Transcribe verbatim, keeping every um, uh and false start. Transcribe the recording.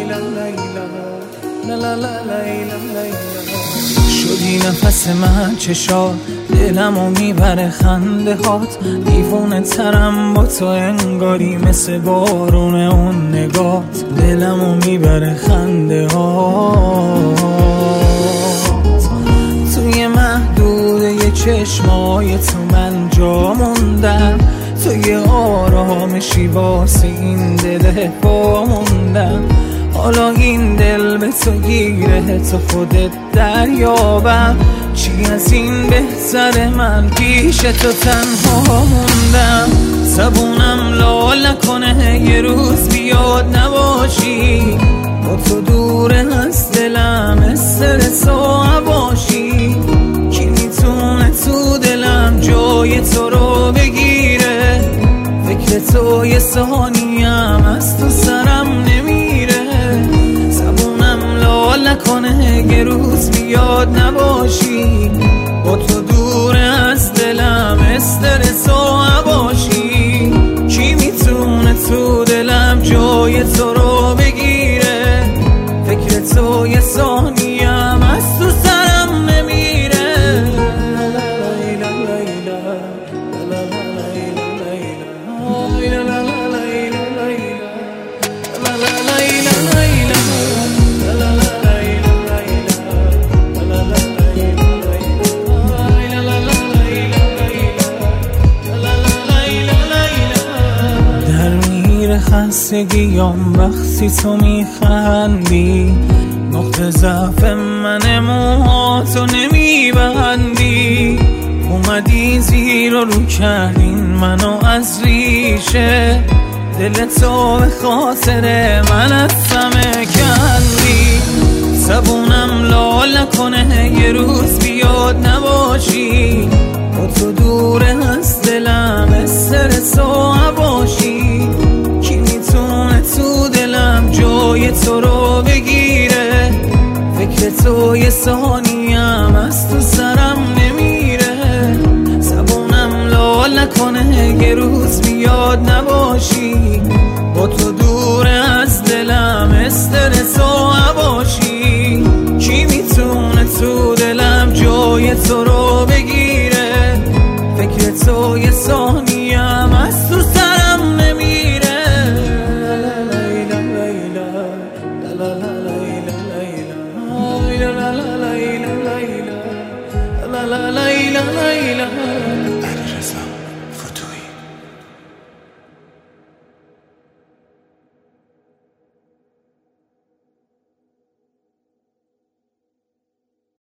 شدی نفس من چشات، دلمو میبره خنده هات، دیوونه ترم با تو انگاری مثل بارون اون نگات، دلمو میبره خنده هات. توی محدوده چشمای تو من جا موندم، تو یه آرامشی واسه این دل پا موندم. حالا این دل به تو گیره، تو خودت دریابم، چی از این بهتره من پیش تو تنها موندم. زبونم لال نکنه یه روز بیاد نباشی، با تو دوره از دلم استرس و عباشی. کی میتونه تو دلم جای تو رو بگیره، فکر تو یه ثانیم از تو سرم نمیره. زبونم لال نکنه یه روز بیاد نباشی، با تو دور از دلم استرس و عباشی. کی میتونه تو دلم جای تو رو بگیره، فکر تو یه ثانیم از تو سرم نمیره. خستگیام وقتی تو میخندی، نقطه ضعف من موهاتو نمیبندی. اومدی زیر و رو کردین منو از ریشه، دل تو به خاطر من از همه کندی. زبونم لال نکنه یه روز بیاد نباشی، با تو دور از دلم استرس و عباشی. کی میتونه تو دلم جای تو رو بگیره، فکر تو یه ثانیم از تو سرم نمیره. زبونم لال نکنه یه روز بیاد نباشی،